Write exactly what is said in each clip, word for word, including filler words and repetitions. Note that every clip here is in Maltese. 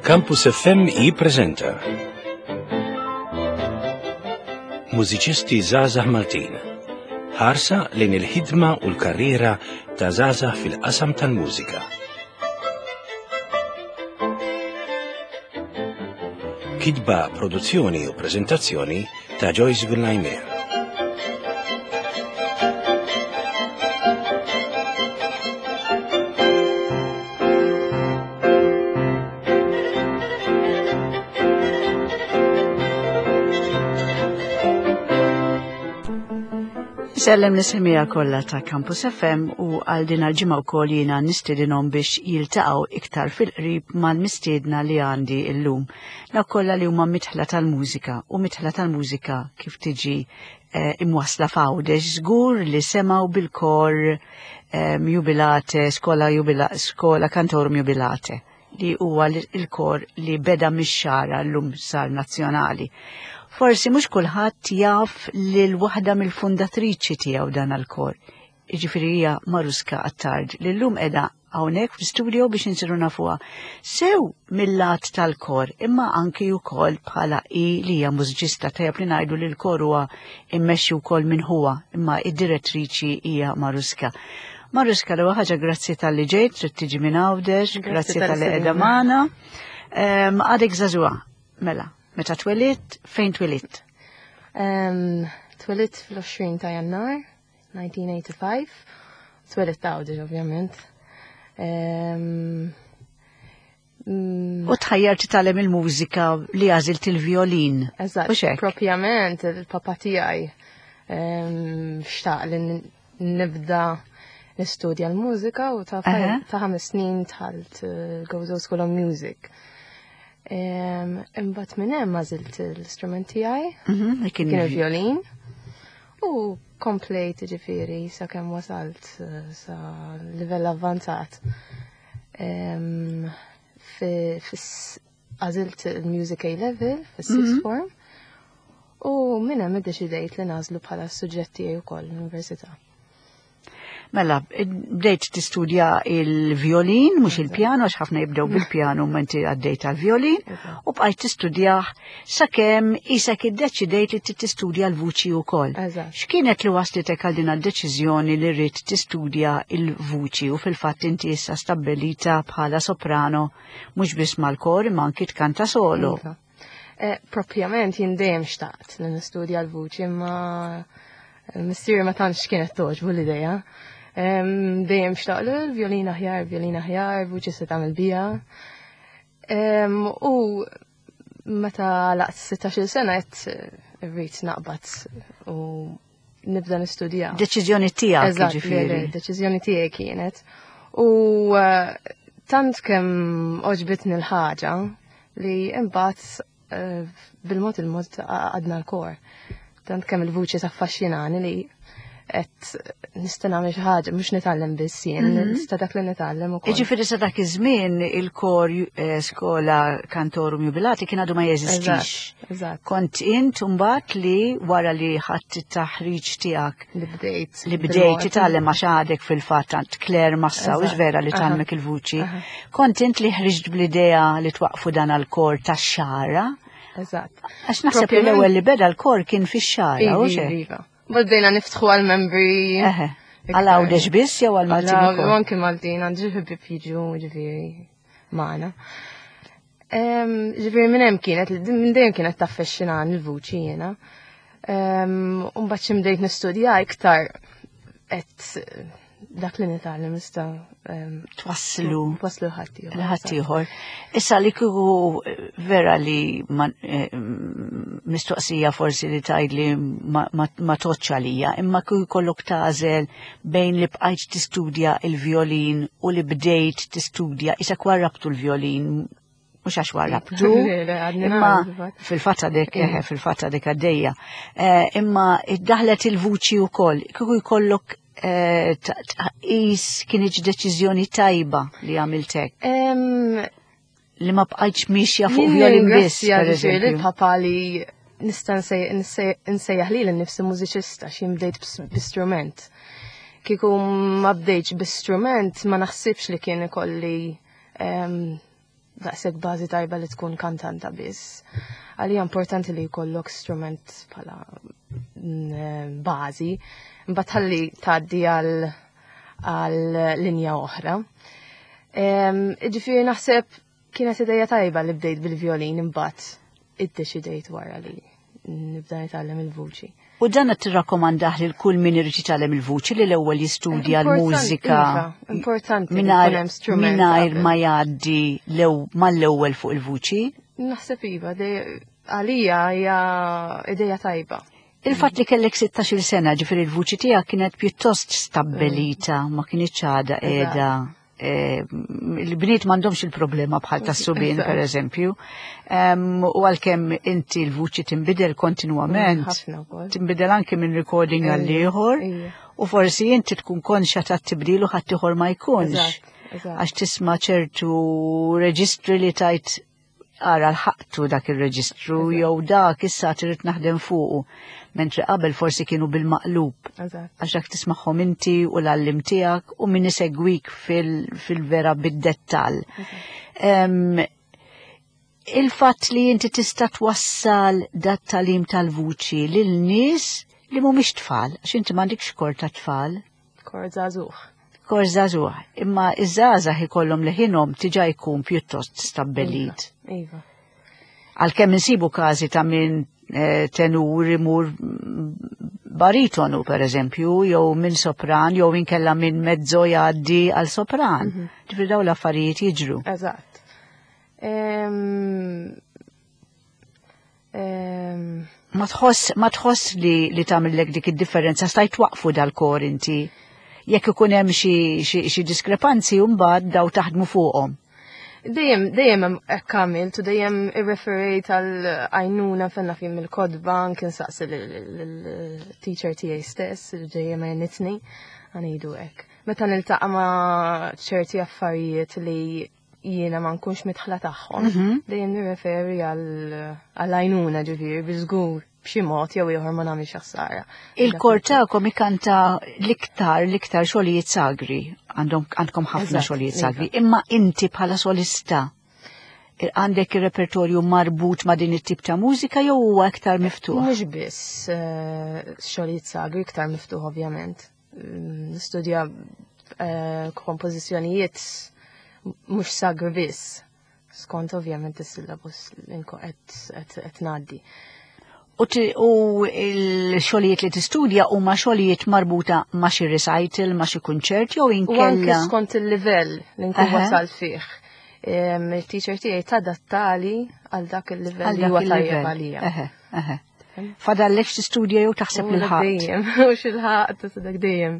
Campus F M jippreżenta Mużiċisti Żgħażagħ Maltin. Ħarsa lejn il-ħidma u l-karriera ta' żgħażagħ fil-qasam tal-mużika. Kitba, produzzjoni u preżentazzjoni ta' Joyce Villaimer. Sellem nisimija kollha ta' Campus F M u għal din għal-ġimgħa wkoll jiena nistiedinhom biex jiltaqgħu iktar fil-qrib mal-mistiedna li għandi llum. Dak kollha li huma mitħla tal-mużika u mitħla tal-mużika kif tiġi eh, imwassla f'għawdex żgur li semgħu bil-kor eh, jubilate, skola jubila, skola kantorum jubilate li huwa il-kor li beda mix-xara llum sar nazzjonali. Forsi mhux kulħadd jaf lil waħda mill-fundatriċi tiegħu dan il-kor. Jiġifieri hija Maruska Attard li llum qiegħda hawnhekk fl-istudio biex insiru nafuha sew mill-lat tal-kor, imma anki wkoll bħala i li hija mużiċista tajjeb li ngħidu li l-kor huwa immexxi wkoll minn huwa, imma id-direttriċi hija Maruska. Maruska l ħaġa grazzi tal-li ġejt, trid tiġi minn Għawdex, grazzi tal-li qiegħda magħna. Għadek żagħżugħa, mela. Meta twelidt, fejn twelidt? Um, twelidt fl-għoxrin ta' Jannar, nineteen eighty-five. Twelidt Għawdex, ovvjament. Um, mm, U tħajjar titgħallem il-mużika li għażilt il-violin. Eżatt, propjament il-papa tiegħi um, xtaq li nibda nistudja l-mużika u ta' ta' ħames snin tħalt uh, Gozo School of Music. Imbat minn hemm għażilt l-istrument tiegħi, kien il-violin, u komplejt ġifieri sakemm wasalt sa livell avvanzat. Għażilt il-music A-level fis-sixth form, u minn hemm iddeċidejt li nażlu bħala suġġett tiegħi wkoll l-università. Mela, bdejt tistudja il-violin, mhux il-pjano, għax ħafna jibdew bil-pjano menti għaddejt għal-violin, u bqajt tistudjah sakemm isek iddeċidejt li tistudja l-vuċi wkoll. X'kienet li waslitek għal din għad-deċiżjoni li rrid tistudja l-vuċi u fil-fatt inti issa stabbilita bħala soprano mhux biss mal-kor imma anki tkanta solo. Propjament jien dejjem xtaqt li nistudja l-vuċi, imma missier ma tantx kienet toġbu l-idea. Dejjem xtaqlu l-violin aħjar, violin aħjar, vuċi se tagħmel biha. U meta laqt sitax-il sena qed irrid naqbad u nibda nistudja. Deċiżjoni tiegħek ġifieri. Deċiżjoni tiegħi kienet. U tant kemm oġbitni l-ħaġa li imbagħad bil-mod il-mod għadna l-kor. Tant kemm il-vuċi taffaxxinani li qed nista' nagħmel xi ħaġa mhux nitgħallem biss jien, nista' dak li nitgħallem ukoll. Jiġifieri sa dak iż-żmien il-kor skola kantorum jubilati kien għadu ma jeżistix. Eżatt. Kont int imbagħad li wara li ħadd it-taħriġ tiegħek li bdejt li bdejt titgħallem għax għadek fil-fatt għand Claire Massa u vera li tgħalmek il-vuċi. Kont int li ħriġt bl-idea li twaqfu dan għall-kor tax-xara. Eżatt. Għax naħseb li l-ewwel li beda l-kor kien fix-xara u xejn. Baddejna niftħu għal-membri. Għal-Għawdex biss jew għal-Maltin ukoll? Anke Maltin, għandi ħibib jiġu ġifieri magħna. Ġifieri minn hemm kienet, minn dejjem kienet taffexxinani l-vuċi jiena. U mbagħad xi bdejt nistudja iktar qed dak li nitgħallem nista' twasslu twasslu ħadd ieħor. Issa li kieku vera li mistoqsija forsi li tgħidli ma toċċ għalija, imma kieku jkollok tagħżel bejn li bqajt tistudja l-violin u li bdejt tistudja isek warrabtu l-violin mhux għax warrabtu, imma fil-fatt dek fil-fatt dek għaddejja. Imma iddaħlet il-vuċi wkoll, kieku jkollok tqis kienet deċiżjoni tajba li għamiltek. Li ma bqajtx mixja fuq violin biss. Ġifieri papa li nista' nsejjaħ li l-nifsi mużiċista xi bdejt b'istrument. Kieku ma bdejtx b'istrument ma naħsibx li kien ikolli daqshekk bażi tajba li tkun kantanta biss. Għalija importanti li jkollok strument bħala bażi, mbagħad ħalli tgħaddi għal għal linja oħra. Ġifieri naħseb kienet idea tajba li bdejt bil-violin imbagħad iddeċidejt wara li nibda nitgħallem il-vuċi. U dan qed tirrakkomandah lil kull min irid jitgħallem il-vuċi li l-ewwel jistudja l-mużika importanti mingħajr ma jgħaddi mal-ewwel fuq il-vuċi? Naħseb iva, għalija hija idea tajba. Il-fatt li kellek sittax-il sena ġifieri il-vuċi tiegħek kienet pjuttost stabbilita, ma kienitx għadha qiegħda. Il-bniet m'għandhomx il-problema bħal tas-subien pereżempju. U għalkemm inti l-vuċi tinbidel kontinwament, tinbidel anke minn recording għal ieħor, u forsi inti tkun konxa tat-tibdil u ħadd ieħor ma jkunx. Għax tisma' ċertu reġistri li tajt ara l-ħaqtu dak il-reġistru jew dak issa trid naħdem fuqu, mentri qabel forsi kienu bil-maqlub. Għax dak tismagħhom inti u l-allim tiegħek u min isegwik fil-vera bid-dettall. Il-fatt li inti tista' twassal dat talim tal-vuċi lil nies li mhumiex tfal, għax inti m'għandikx kor ta' tfal. Kor żagħżugħ. Kor żagħżugħ, imma iż-żgħażagħ ikollhom leħinhom tiġa jkun pjuttost stabbelit. Iva. Għalkemm insibu każi ta' min tenur imur baritonu pereżempju, jew minn sopran, jew inkella minn mezzo jgħaddi għal sopran. Ġifieri dawn l-affarijiet jiġru. Eżatt. Ma tħoss li li tagħmellek dik id-differenza stajt waqfu dal-kor inti jekk ikun hemm xi diskrepanzi u mbagħad daw taħdmu fuqhom. Dejjem dejjem hekk għamilt u dejjem irreferejt għal għajnuna fenna fim il-kodba anke nsaqsi lill-teacher tiegħi stess li dejjem għajnitni għanidu hekk. Meta niltaqa' ma' ċerti affarijiet li jiena ma nkunx mitħla tagħhom, dejjem nirreferi għal għajnuna ġifieri bi żgur b'xi mod jew ieħor ma nagħmilx ħsara. Il-kor tagħkom ikanta l-iktar l-iktar xogħlijiet sagri, għandkom ħafna xogħlijiet sagri, imma inti bħala solista għandek ir-repertorju marbut ma' din it-tip ta' mużika jew huwa iktar miftuħ? Mhux biss xogħlijiet sagri, iktar miftuħ ovvjament. Nistudja kompożizzjonijiet mhux sagri biss, skont ovvjament is-syllabus li qed ngħaddi. U l-xogħlijiet li tistudja huma xogħlijiet marbuta ma' xi recital, ma' xi kunċert jew inkella. U anke skont il-livell li nkun wasal fih. Il-teacher tiegħi tadattali għal dak il-livell li huwa tajjeb għalija. Fadallek tistudja jew taħseb lil ħadd. Dejjem, u xil-ħadd dak dejjem.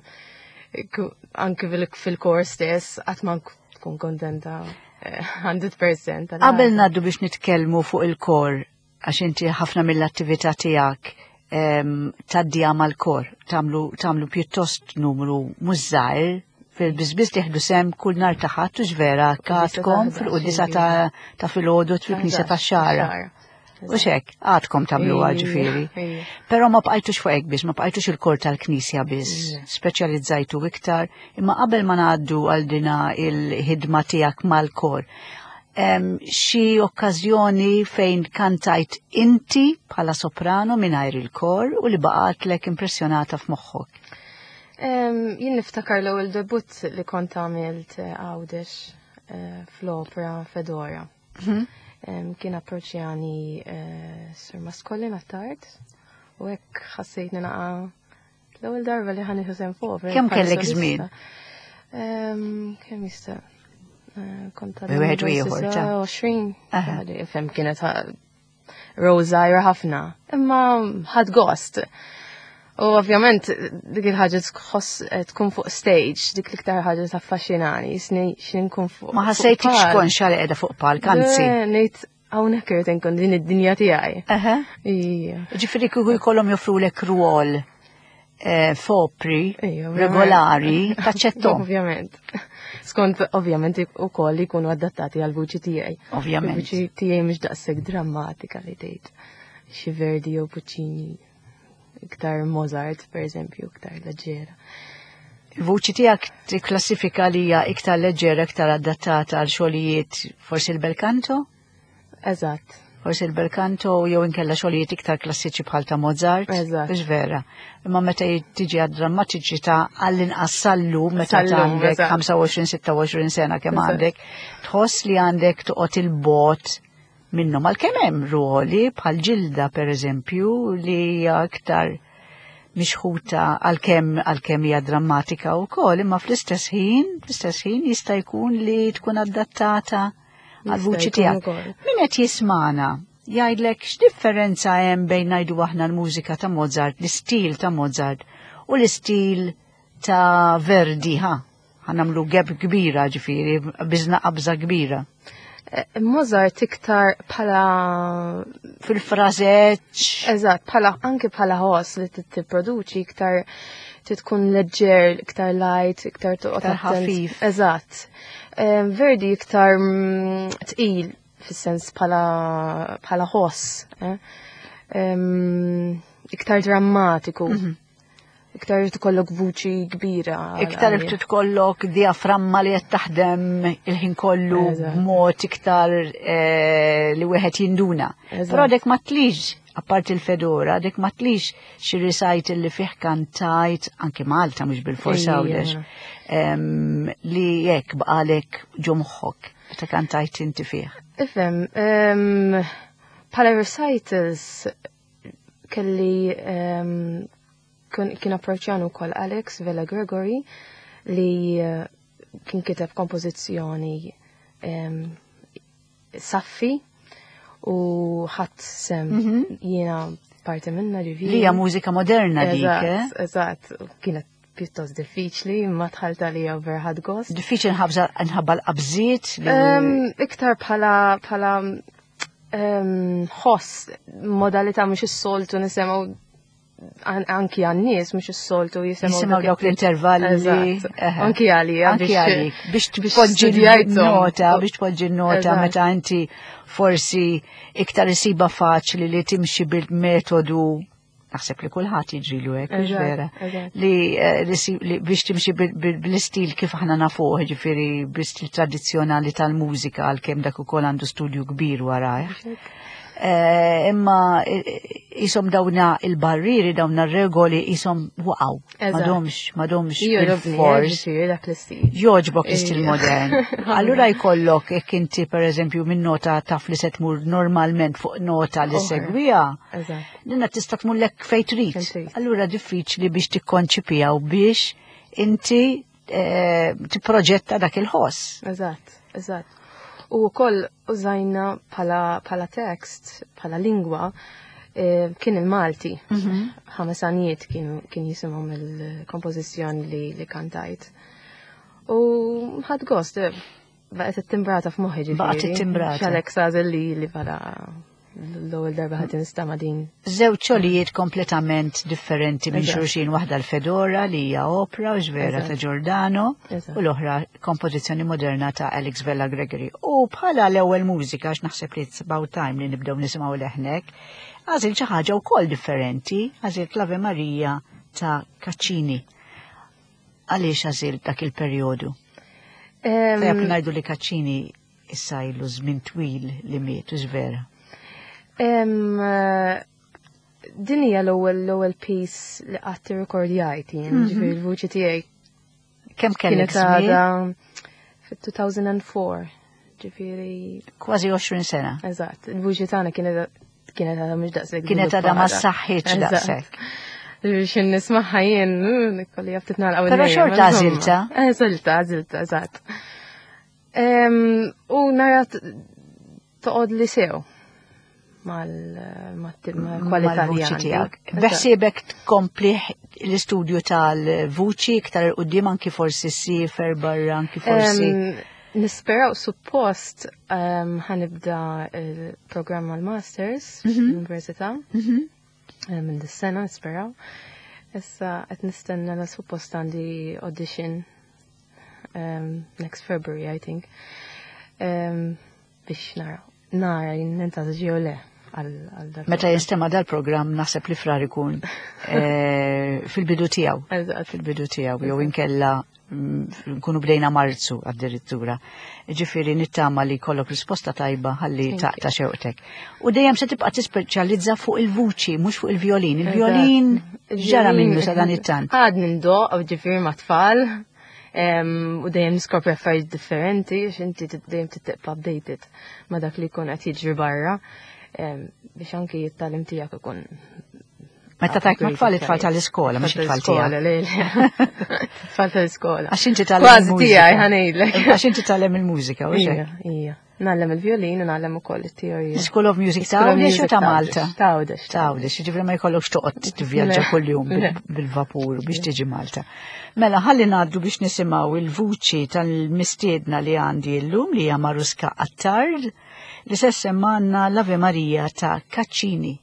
Anke fil-kors stess qatt ma tkun kontenta hundred percent. Qabel ngħaddu biex nitkellmu fuq il-kor, għax inti ħafna mill-attività tiegħek tgħaddija mal-kor, tagħmlu pjuttost numru mhux żgħir fil-biżbiż tieħdu sem kull nhar ta' ħadd u x'vera għadkom fil-qudiesa ta' filgħodu fil-knisja tax-Xara. U x'hekk għadkom tagħmluha ġifieri. Però ma bqajtux fuq hekk biss, ma bqajtux il-kor tal-Knisja biss, speċjalizzajtu iktar, imma qabel ma ngħaddu għal dina il-ħidma tiegħek mal-kor. Xi okkażjoni fejn kantajt inti bħala soprano mingħajr il-kor u li baqatlek impressjonata f'moħħok? Jien niftakar l-ewwel debut li kont għamilt għawdex fl-opera Fedora. Kien approċċjani Sir Maskolli Nattard u hekk ħassejt ninaqa' l-ewwel darba li ħaniħu sem fuq. Kemm kellek żmien? Kemm jista' konta Wieħed u ieħor ġa. għoxrin. Fem kienet rożajra ħafna. Imma ħadd gost. U ovvjament dik il-ħaġa tkun fuq stage, dik l-iktar ħaġa taffaxxinani, x'nin nkun fuq. Ma ħassejtx tkun xali qiegħda fuq palk, anzi. Ngħid hawnhekk irid inkun din id-dinja tiegħi. Ġifieri kieku jkollhom joffrulek rwol fopri, regolari, taċċettom. Ovvjament. Skont ovvjament ukoll jkunu adattati għal vuċi tiegħi. Ovvjament. Il-vuċi tiegħi mhux daqshekk drammatika li tgħid. Xi Verdi jew Puccini, iktar Mozart pereżempju, iktar leġġera. Il-vuċi tiegħek tikklassifika li hija iktar leġġera, iktar adattata għal xogħlijiet forsi l-belkanto? Eżatt. Forsi l-belkanto jew inkella xogħlijiet iktar klassiċi bħal ta' Mozart. Eżatt. Biex vera. Imma meta tiġi għad-drammatiċità għall-inqas sallum meta għandek ħamsa u għoxrin sitta u għoxrin sena kemm għandek, tħoss li għandek toqgħod il-bot minnhom għalkemm hemm ruoli bħal ġilda pereżempju li hija aktar mixħuta għalkemm għalkemm hija drammatika wkoll, imma fl-istess ħin, fl-istess ħin jista' jkun li tkun adattata għal-vuċi tiegħek. Min qed jismana jgħidlek x'differenza hemm bejn ngħidu aħna l-mużika ta' Mozart, l-istil ta' Mozart u l-istil ta' Verdi, ha? Ħanamlu geb kbira ġifieri, biżna qabża kbira. Mozart iktar bħala fil-frażeġġ. Eżatt, bħala anke bħala ħoss li tipproduċi iktar tkun leġġer, iktar light, iktar toqgħod ħafif. Eżatt. Verdi iktar tqil fis-sens bħala ħoss, iktar drammatiku, iktar tkollok vuċi kbira. Iktar tkollok diaframma li qed taħdem il-ħin kollu b'mod iktar li wieħed jinduna. Però dek ma tlix, apparti il-fedora, dek ma tlix xi recital li fih kantajt anke Malta mhux bil-forsa għawdex. Li jekk baqalek ġo moħħok meta kantajt inti fih. Ifhem, bħala recitals kelli kien approċċjanu wkoll Alex Vela Gregory li kien kiteb kompożizzjoni saffi u ħadd sem jiena parti minna ġifieri. Li hija mużika moderna dik. Eżatt, kienet pjuttost diffiċli, ma tħalta li over ħad gost. Diffiċli nħabba l-qabżiet? Iktar bħala bħala ħoss modalità mhux is-soltu nisemgħu anki għan-nies mhux is-soltu jisemgħu. Jisimgħu dawk l-intervalli. Anki għalija. Anki għalik. Biex tpoġġi nota, biex tpoġġi nota meta inti forsi iktar isiba faċli li timxi bil-metodu. Naħseb li kulħadd jiġrilu hekk, mhux vera. Li biex timxi bl-istil kif aħna nafuh, ġifieri bl-istil tradizzjonali tal-mużika għalkemm dak ukoll għandu studju kbir warah. Imma isom dawna il-barriri, dawna r-regoli isom waqgħu. M'għadhomx, m'għadhomx bil-fors. Jogħġbok l-istil modern. Allura jkollok jekk inti pereżempju minn nota taf li se tmur normalment fuq nota li segwija, dinna tista' tmullek fejn trid. Allura diffiċli biex tikkonċipija u biex inti tipproġetta dak il-ħoss. Eżatt, eżatt. U wkoll użajna bħala tekst, bħala lingwa, kien il-Malti. Ħames għanijiet kien jisimhom mill-kompożizzjoni li kantajt. U ħadd gost, baqgħet it-timbrata f'moħħi ġifieri. Baqgħet it-timbrata. X'Alex għażel li bħala l-ewwel darba ħadd nistama' din. Żewġ xogħlijiet kompletament differenti minn xulxin, waħda l-Fedora li hija opera u ġvera ta' Giordano u l-oħra kompożizzjoni moderna ta' Alex Vela Gregory. U bħala l-ewwel mużika għax naħseb li it's about time li nibdew nisimgħu leħnek, għażil xi ħaġa wkoll differenti, għażil Ave Maria ta' Caccini. Għaliex għażil dak il-perjodu? Fejn ngħidu li Caccini issa ilu żmien twil li miet u ġvera. Din hija l-ewwel l-ewwel piece li qatt tirrekordjajt jien, ġifieri l-vuċi tiegħi. Kemm kellek żmien? Fit-two thousand four, ġifieri. Kważi għoxrin sena. Eżatt, il-vuċi tagħna kienet kienet għadha mhux daqshekk. Kienet għadha ma ssaħħitx daqshekk. Xin nismaħħa jien, nikkolli jaftit nagħlaq. Però xorta għażilta. Għażilta, għażilta, eżatt. U nara toqgħod li sew mal-kwalità tiegħek. Beħsiebek tkompli l-istudju tal-vuċi iktar il-qudiem anki forsi sifer barra anki forsi. Nisperaw suppost ħanibda il-programm mal-Masters fl-Università minn dis-sena nisperaw. Issa qed nistenna la suppost għandi audition next February I think biex nara nara jinnenta ġew le. għal dak. Meta jinstema dal-programm naħseb li frar ikun fil-bidu tiegħu. Fil-bidu tiegħu jew inkella nkunu bdejna Marzu addirittura. Ġifieri nittama li jkollok risposta tajba ħalli taqta' xewqtek. U dejjem se tibqa' tispeċjalizza fuq il-vuċi mhux fuq il-violin. Il-violin ġara minnu sa dan it-tant. Għad nindoq ġifieri ma' tfal. U dejjem niskopri affarijiet differenti x'inti dejjem tibqa' updated ma' dak li jkun qed jiġri barra biex anki jittalem tiegħek ikun. Meta tajk ma' tfal it-tfal tal-iskola, mhux it-tfal tiegħek. Tfal tal-iskola. Għax inti tagħlem kważi tiegħi ħanejdlek. Għax inti tagħlem il-mużika, u Ija, ija. Nagħlem il-violin u nagħlem ukoll it-teorija. School of Music Tawdex u ta' Malta? Tawdex. Tawdex, ġifri ma jkollokx toqgħod tivvjaġġa kuljum bil-vapur biex tiġi Malta. Mela ħalli ngħaddu biex nisimgħu il-vuċi tal-mistiedna li għandi llum li hija Maruska Attard li se semmanna l-Ave Marija ta' Caccini.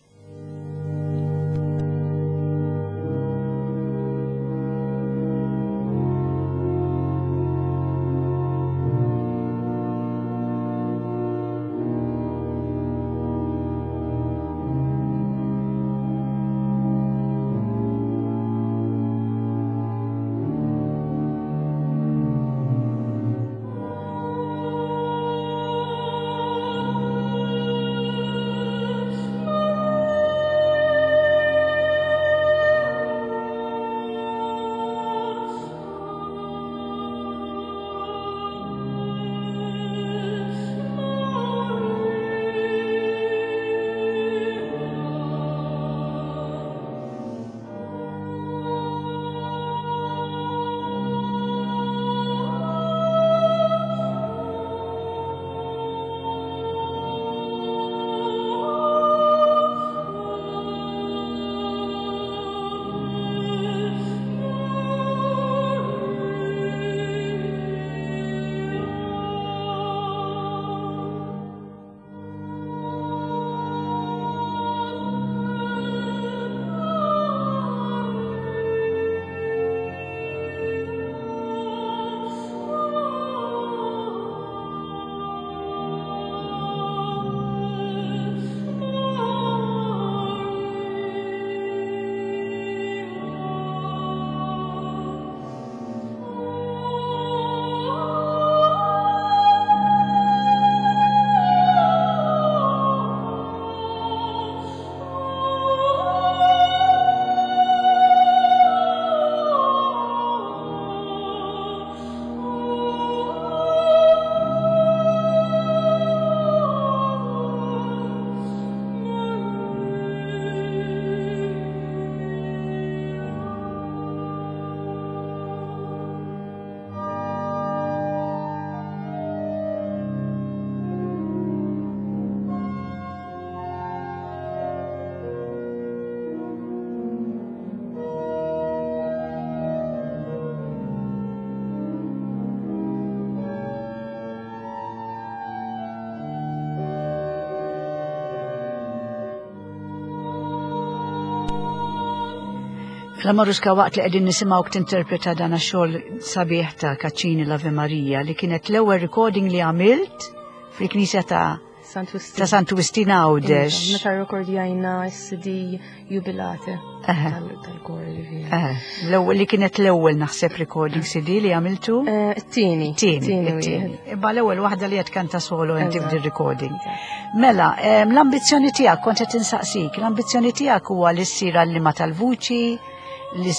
La Maruska waqt li qegħdin nisimgħu tinterpreta dan għax-xogħol sabiħ ta' Caccini l-Ave Marija li kienet l-ewwel recording li għamilt fil-Knisja ta' ta' Sant'Agustina Għawdex. Meta rrekordjajna s-C D jubilate tal-kor li fija. L-ewwel li kienet l-ewwel naħseb recording C D li għamiltu? It-tieni. Tieni. Imma l-ewwel waħda li qed kanta solo inti f'din recording. Mela, l-ambizzjoni tiegħek kont qed insaqsik, l-ambizzjoni tiegħek huwa li ssir għallima tal-vuċi, li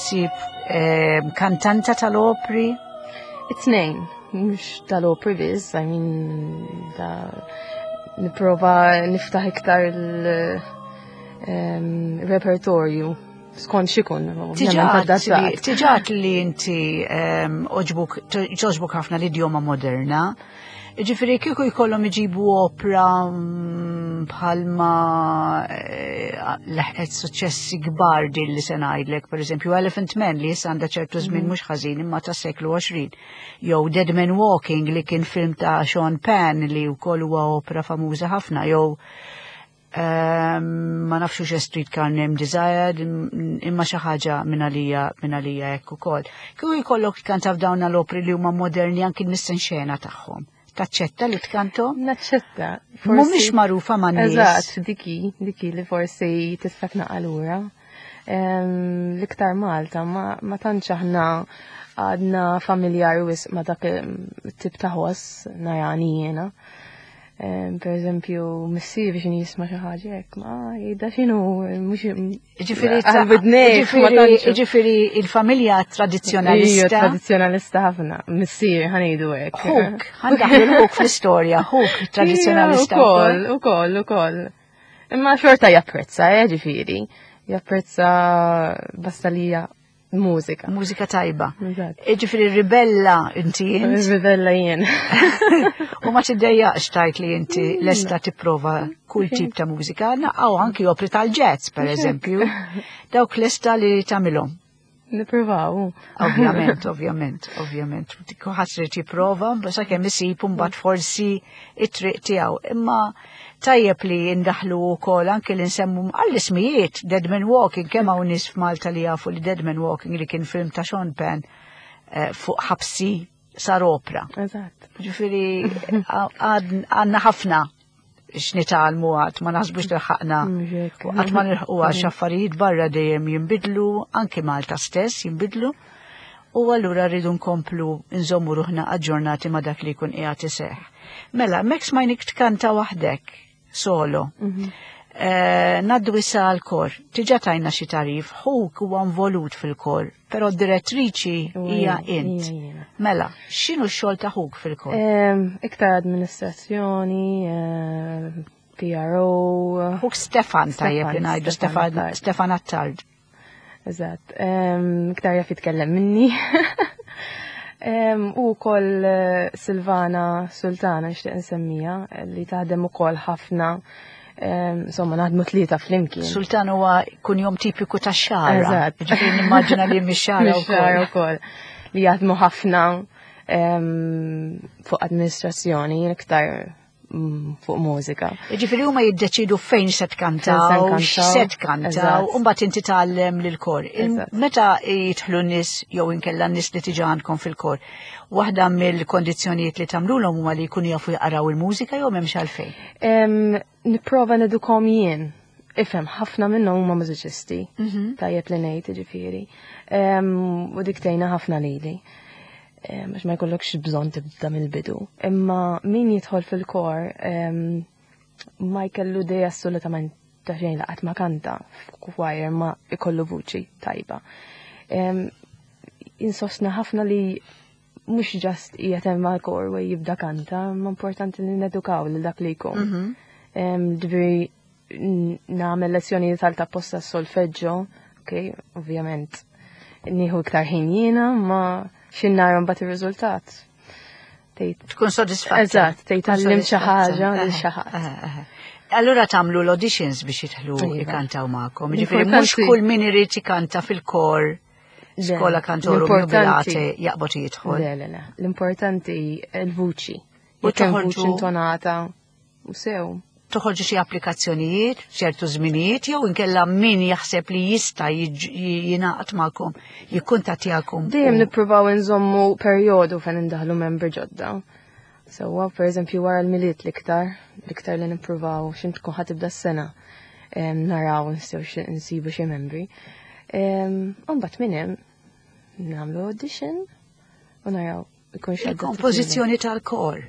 ssib kantanta tal-opri? It-tnejn, mhux tal-opri biss, I mean, niprofa niftaħ iktar il-repertorju skont xikun. Tiġat li inti oġbuk ħafna l-idjoma moderna, ġifiri kieku jkollhom iġibu opra bħalma laħqet suċċessi kbar din li se ngħidlek, pereżempju Elephant Man li issa għandha ċertu żmien mhux ħażin imma tas-seklu għoxrin. Jew Dead Man Walking li kien film ta' Sean Penn li wkoll huwa opera famuża ħafna, jew ma nafx hux Street Car Named Desire imma xi ħaġa minn għalija minn għalija hekk ukoll. Kieku jkollok kanta f'dawn l-opri li huma moderni anki n-nissenxena tagħhom. taċċetta li tkantom? Naċċetta. Mhumiex magħrufa man-nies. Eżatt, diki, diki li forsi tista' tnaqalura. L-iktar Malta ma tantx aħna għadna familjari wisq ma dak it-tip ta' ħoss narani jiena. Per eżempju, missier biex nisma xi ħaġa hekk ma jgħidha x'inhu mhux Ġifieri il-familja tradizzjonalista. Hija tradizzjonalista ħafna, missier ħanejdu hekk. Huk, ħandaħlu l-huk fl-istorja, huk tradizzjonalista. Ukoll, ukoll, ukoll. Imma xorta japprezza, eh, ġifieri. Japprezza bastalija mużika. Mużika tajba. Ġifieri ribella inti jien. Ribella jien. U ma tiddejjaqx tajt li inti lesta tipprova kull tip ta' mużika, naqgħu anki opri tal-jazz pereżempju. Dawk lesta li tagħmilhom. Nippruvaw. Ovvjament, ovvjament, ovvjament. Kulħadd trid jipprova, basta kemm isib mbagħad forsi it-triq tiegħu. Imma tajjeb li jindaħlu wkoll anke li nsemmu għall-ismijiet Dead Man Walking, kemm hawn nies f'Malta li jafu li Dead Man Walking li kien film ta' Sean Penn fuq ħabsi sar opra. Eżatt. Ġifieri għandna ħafna x'nitalmu għad ma naħsbux tilħaqna. Qatt ma nilħqu għax affarijiet barra dejjem jinbidlu, anke Malta stess jinbidlu. U allura rridu nkomplu nżommu ruħna aġġornati ma dak li jkun qiegħed iseħħ. Mela, mek smajnik tkanta waħdek, solo. Naddu issa għal-kor, tiġa tajna xi tarif, Huk huwa involut fil-kor, però d-direttriċi hija int. Mela, x'inhu x-xogħol ta' Huk fil-kor? Iktar amministrazzjoni, P R O. Huk Stefan tajjeb li ngħidu Stefan Attard. Eżatt, iktar jaf jitkellem minni. U koll Silvana Sultana nixtieq nsemmija li taħdem ukoll ħafna, insomma naħdmu tlieta flimkien. Sultan huwa kunjom tipiku tax-xara. Eżatt. Ġifieri nimmaġina li mix-xara wkoll. Li jaħdmu ħafna fuq administrazzjoni iktar fuq mużika. Ġifieri huma jiddeċidu fejn se tkantaw, x'se tkantaw, u mbagħad inti tgħallem lil-kor. Meta jidħlu n-nies jew inkella n-nies li tiġi għandkom fil-kor, waħda mill-kondizzjonijiet li tagħmluhom huma li jkunu jafu jaqraw il-mużika jew m'hemmx għalfejn? Nipprova nedukom jien. Ifhem ħafna minnhom huma mużiċisti. Tajjeb li ngħid jiġifieri. U diktejna ħafna lili. Għax ma jkollokx bżon tibda mill-bidu. Imma min jidħol fil-kor ma jkellu dejja assolutament ta' xejn laqat ma kanta f'kwajr ma ikollu vuċi tajba. Insostna ħafna li mhux ġast qiegħed hemm mal-kor u jibda kanta, ma importanti li nedukaw lil dak li jkun. Ġifieri nagħmel lezzjonijiet tal-tapposta solfeġġo, okej, ovvjament nieħu iktar ħin jiena, ma xinnarom bat il-rizultat. Tkun soddisfatta. Eżatt, tgħid għallim xi ħaġa lil xi ħadd. Allura tagħmlu l-auditions biex jidħlu jikkantaw magħkom. Ġifieri mhux kull min irid jikanta fil-kor skola kantoru jubilati jaqbod jidħol. Le, le, le. L-importanti l-vuċi. Jekk hemm vuċi intonata u sew. Toħolġu xi applikazzjonijiet ċertu żminijiet jew inkella min jaħseb li jista' jingħaqad magħkom, jikkuntattjakom. Dejjem nippruvaw inżommu perjodu fejn indaħlu membri ġodda. Sewwa pereżempju wara l-miliet l-iktar, l-iktar li nippruvaw x'in tkun ħatibda s-sena naraw nistgħu nsibu xi membri. Imbagħad minn hemm nagħmlu audition u naraw ikun xi kompożizzjoni tal-kor.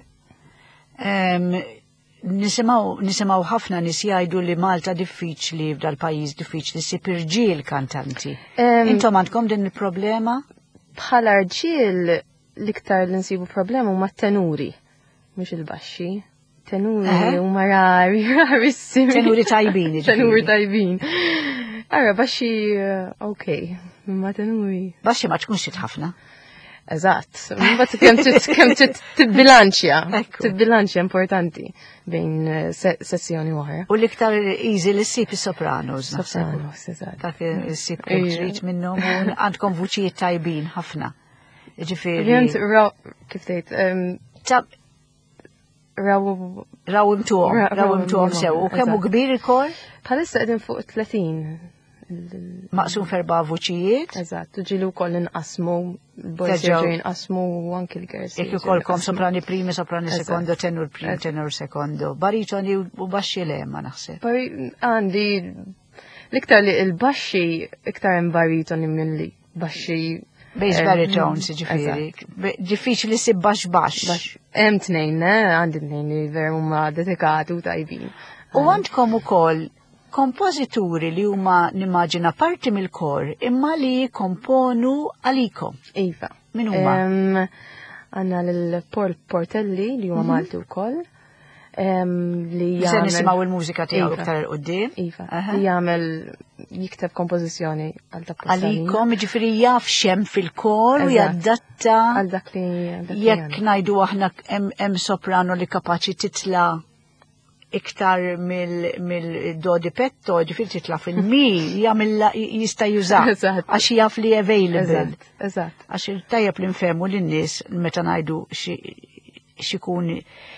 Nisimaw, nisimaw ħafna nis jgħidu li Malta diffiċli f'dal pajjiż diffiċli ssib irġiel kantanti. Intom għandkom din il-problema? Bħala rġiel l-iktar li nsibu problema huma t-tenuri, mhux il-baxxi. Tenuri huma rari, rarissimi. Tenuri tajbin. Tenuri tajbin. Ara baxxi okej, imma tenuri. Baxxi ma tkunx ħafna. Eżatt, mbagħad kemm tibbilanċja, tibbilanċja importanti bejn sessjoni oħra. U l-iktar easy li ssib is-sopranos. Sopranos, eżatt. Dak issib trid minnhom u għandkom vuċijiet tajbin ħafna. Ġifieri. Ovvjament kif tgħid raw raw imtuhom, raw imtuhom sew. U kemm hu kbir il-kor? Bħalissa qegħdin fuq tletin Maqsum ferba vuċijiet. Eżatt, u ġilu wkoll inqasmu, l-boys jerġgħu jinqasmu u anke l-girls. Jekk ikolkom soprani primi, soprani sekondo, tenur prim, tenur sekondo. Baritoni u baxxi le ma naħseb. Għandi l-iktar li l-baxxi iktar hemm baritoni minn li baxxi. Bass baritones, ġifiri. Diffiċli si bax bax. Hemm tnejn, għandi tnejn li veru huma dedikati u tajbin. U għandkom ukoll kompożituri li huma nimmaġina parti mill-kor imma li jikkomponu għalikom. Iva. Min huma? Għandna l-Paul Portelli li huma Malti wkoll. Li Se nisimgħu il-mużika tiegħu iktar il-qudiem. Iva. Li jagħmel jikteb kompożizzjoni għal dak għalikom, ġifieri jaf xem fil-kor u jaddatta għal dak li jekk ngħidu aħna hemm soprano li kapaċi titla' iktar mill-do di petto, ġifieri titla' fil-mi, jagħmel jista' juża għax jaf li available. Eżatt. Għax tajjeb li nfehmu lin-nies meta ngħidu x'ikun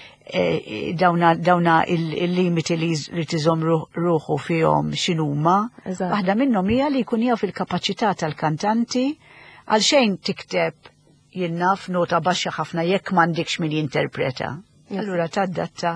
dawna il-limiti li tiżom ruħu fihom x'inhuma. Waħda minnhom hija li jkun jaf il-kapaċità tal-kantanti għal xejn tikteb jinnaf nota baxxa ħafna jekk m'għandikx min jinterpreta. Allura tadatta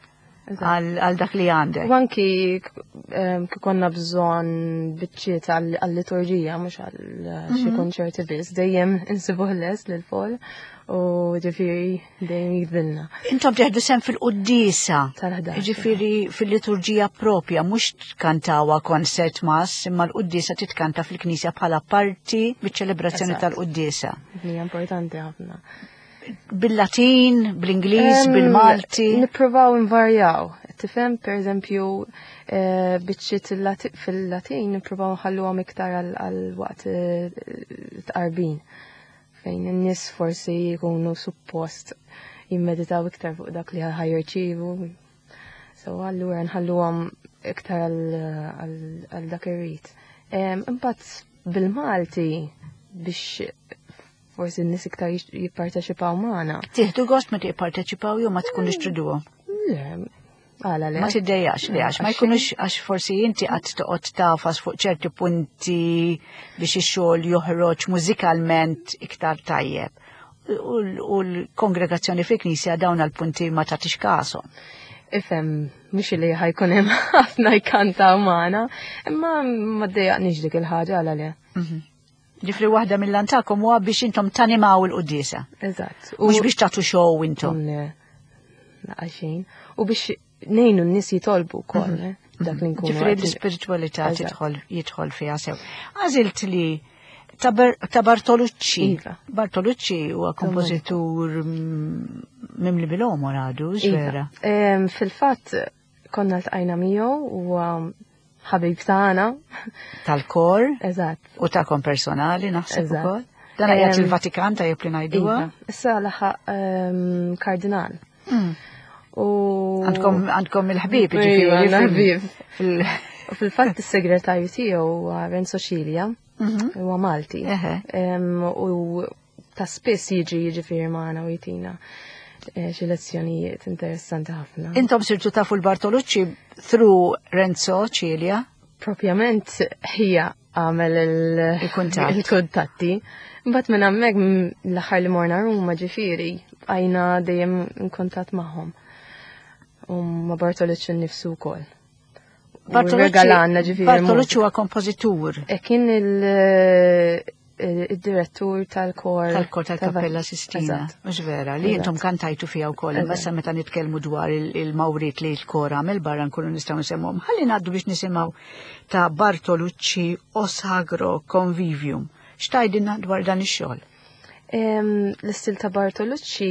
għal dak li għandek. U anki konna bżonn biċċiet għall-liturġija mhux għal xi konċerti biss, dejjem insibuh lest lil fol. U ġifiri dejjem jidbilna. Intom teħdu sem fil-quddisa. Tal-ħdax. Ġifiri fil-liturġija propja, mhux tkantawa konsert mas, imma l-quddisa titkanta fil-knisja bħala parti biċ-ċelebrazzjoni tal-quddisa. Hija importanti ħafna. Bil-Latin, bl-Ingliż, bil-Malti. Nippruvaw invarjaw. Tifhem pereżempju biċċiet fil-Latin nippruvaw nħalluhom iktar għal-waqt tqarbin. Fejn in-nies forsi jkunu suppost jimmeditaw iktar fuq dak li ħajrċievu. So allura nħalluhom iktar għal dak ir-rit. Imbagħad bil-Malti biex forsi n-nies iktar jipparteċipaw magħna. Tieħdu gost meta jipparteċipaw jew ma tkunux triduhom? Għala le. Ma tiddejjax li għax ma jkunux għax forsi inti qatt toqgħod tafas fuq ċerti punti biex ix-xogħol joħroġ mużikalment iktar tajjeb. U l-kongregazzjoni fil-Knisja dawn għall-punti ma tagħtix kasom. Ifhem mhux li ħajkun hemm ħafna jkantaw magħna, imma ma ddejjaqniex dik il-ħaġa għala le. Ġifri waħda mill-antakom huwa biex intom tanimaw il-qudiesa. Eżatt. Mhux biex tagħtu show intom. Naqaxin. U biex nejnu n-nis jitolbu kol, dak li nkunu. Ġifri l-spiritualità jidħol fiha sew. Għażilt li ta' Bartolucci. Bartolucci huwa kompożitur mimli bil-omor għadu, ġvera. Fil-fatt konna l-tqajna miegħu u ħabib tagħna. Tal-kor. Eżatt. U ta'kom personali naħseb ukoll. Dan għajat il-Vatikan ta' jibli ngħiduha. Issa laħaq kardinal. Għandkom il-ħbib, ġifiri. U fil-fatt il-segretarju tiegħu Renzo Cilia, huwa Malti. U ta' spiss jiġi jiġifieri magħna u jitina xi lezzjonijiet interessanti ħafna. Intom sirtu tafu l-Bartolucci through Renzo Cilia? Propjament hija għamel il-kuntatti. Mbagħad minn hemmhekk l-aħħar li morna Ruma ġifieri għajna dejjem in kuntatt magħhom. U ma Bartolucci nnifsu wkoll. Bartolucci huwa kompożitur. E kien il-direttur tal-kor. Tal-kor tal-Kappella Sistina. Mhux vera, li intom kantajtu fiha wkoll, imma issa meta nitkellmu dwar il-mawrit li l-kor għamel barra nkunu nistgħu nsemmuhom. Ħalli ngħaddu biex nisimgħu ta' Bartolucci O Sagro Convivium. X'tajdilna dwar dan ix-xogħol? L-istil ta' Bartolucci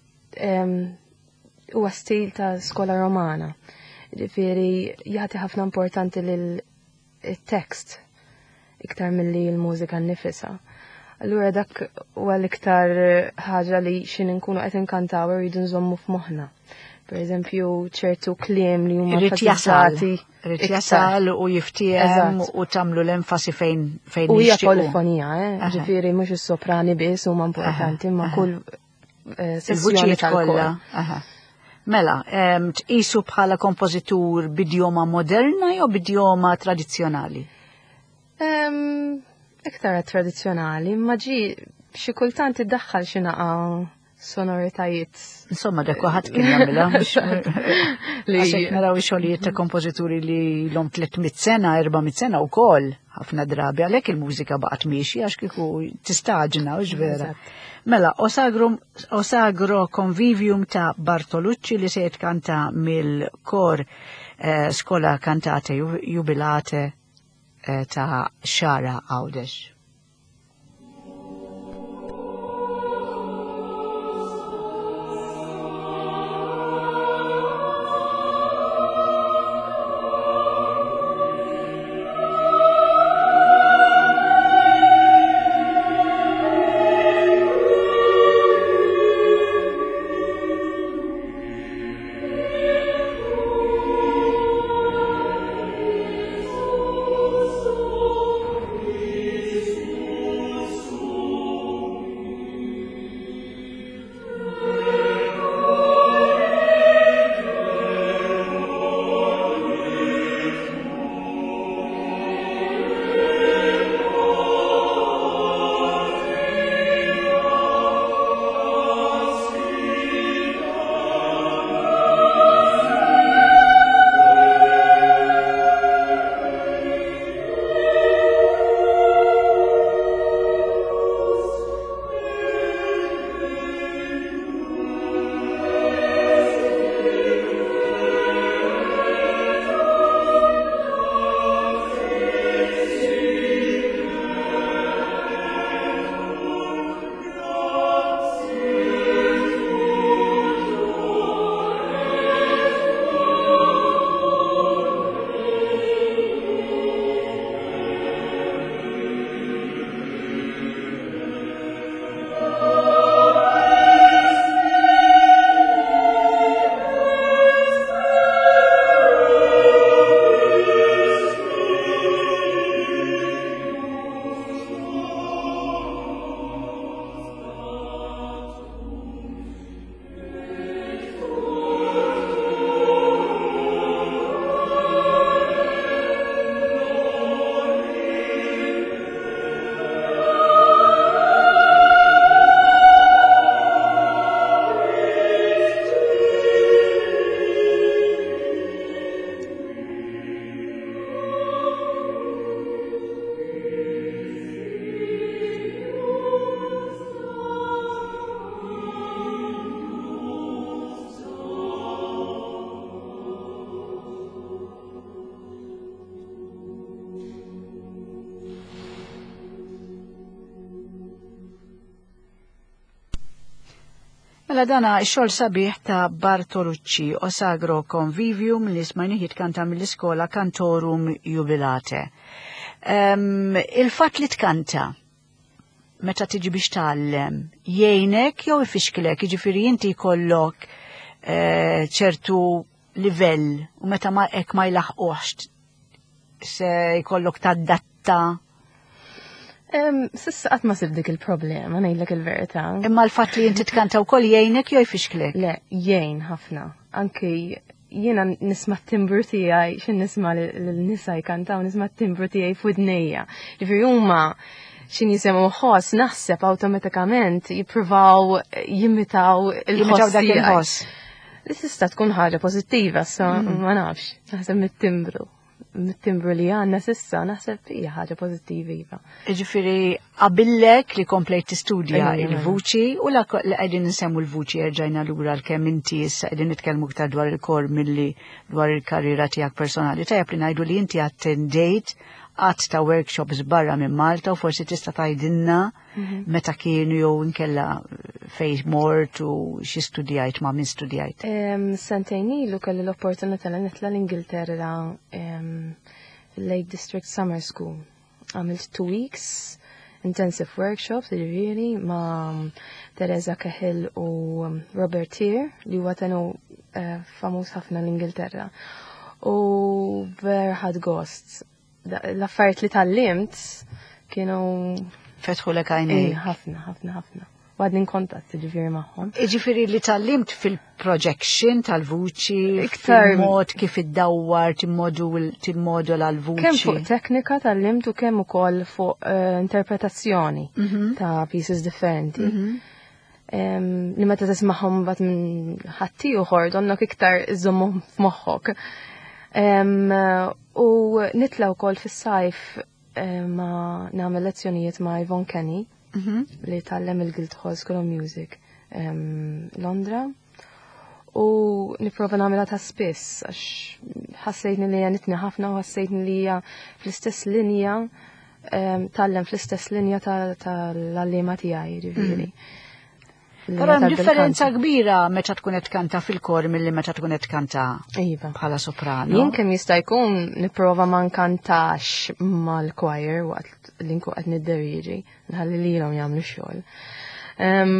huwa stil ta' skola romana. Ġifieri jagħti ħafna importanti lil-tekst iktar milli l-mużika nnifisha. Allura dak huwa l-iktar ħaġa li xin nkunu qed inkantaw irridu nżommu f'moħħna. Pereżempju ċertu kliem li huma enfasizzati. Rid jasal u jiftiem u tagħmlu l-enfasi fejn fejn U hija polifonija, eh? Ġifieri mhux is-soprani biss huma importanti ma' kull sessjoni tal-kor. Mela, tqisu bħala kompożitur bidjoma moderna jew bidjoma tradizzjonali? Ehm, Iktar tradizzjonali, ma ġi xi kultant iddaħħal xi naqa' sonoritajiet. Insomma, dak waħad kien jagħmilha għax naraw ix-xogħlijiet ta' kompożituri li l-hom tlietmit sena, erba' sena wkoll ħafna drabi għalhekk il-mużika baqgħet miexi għax kieku tistaġna u vera. Mela, Osagro, Osagro Convivium ta' Bartolucci li se jitkanta mill-kor eh, Skola Kantate Jubilate eh, ta' Xara Għawdex. Mela dana x-xogħol sabiħ ta' Bartolucci, Osagro Convivium li smajnieh jitkanta mill-iskola Cantorum Jubilate. Um, il-fatt li tkanta meta tiġi biex tgħallem jgħinek jew ifixkilek, jiġifieri inti jkollok ċertu livell u meta ma hekk ma jlaħqux se jkollok tadatta. Um, Sissa qatt ma sib dik il-problema, ngħidlek il-verità. Imma l-fatt li inti tkanta wkoll jgħinek jew jfixklek? Le, jgħin ħafna. Anki jiena nisma' t-timbru tiegħi x'in nisma' lil-nisa jkantaw nisma' t-timbru tiegħi f'udnejja. Ġifieri huma xin jisemmu ħoss naħseb awtomatikament jippruvaw jimitaw il-ħoss dak il-ħoss. Li tista' tkun ħaġa pożittiva, sa ma nafx. Naħseb mit-timbru. Mit-timbru li għanna sissa naħseb hija ħaġa pożittiva iva. Ġifieri qabillek li komplejt tistudja il-vuċi u la qegħdin insemmu l-vuċi erġajna lura l-kemm inti issa qegħdin nitkellmu iktar dwar il-kor milli dwar il-karriera tiegħek personali. Tajjeb li ngħidu li inti attendejt qatt ta' workshops barra minn Malta u forsi tista' tgħidilna meta kienu jew inkella fejn mort u xi studjajt ma' min studjajt. Sentejn ilu kelli l-opportunità li nitla l-Ingilterra Lake District Summer School. Għamilt two weeks intensive workshops really ma' Teresa Cahill u Robert Tier li huwa tenu famuż ħafna l-Ingilterra. U ver ħad gost. L-affarijiet li tallimt kienu fetħu lek għajnej. ħafna, ħafna, ħafna. għadni kontatt ġifiri maħħom. Ġifiri li tal-limt fil-projection tal-vuċi, Iktar- fil-mod kif id-dawwar, timmodul għal-vuċi. Kemm fuq teknika tal-limt u kemm ukoll fuq eh, interpretazzjoni ta' pieces differenti. Em, Li meta tisma'hom bat minn ħatti uħor, donnok iktar iżommu f'moħħok. Em, U nitla wkoll fis-sajf eh, ma nagħmel lezzjonijiet ma' Yvonne Kenny li tallem il-Guildhall School of Music em, Londra. U niprofa nagħmilha ta' spiss għax ħassejtni li hija nitni ħafna u ħassejtni li hija fl-istess linja em, tallem fl-istess linja tal-allima tiegħi ġifieri. Però hemm differenza kbira meta tkun qed kanta fil-kor milli meta tkun qed kanta Iva. bħala soprano. Jien kemm jista' jkun nipprova ma nkantax mal-choir waqt li nkun qed nidderieġi, nħalli lilhom jagħmlu x-xogħol. Em,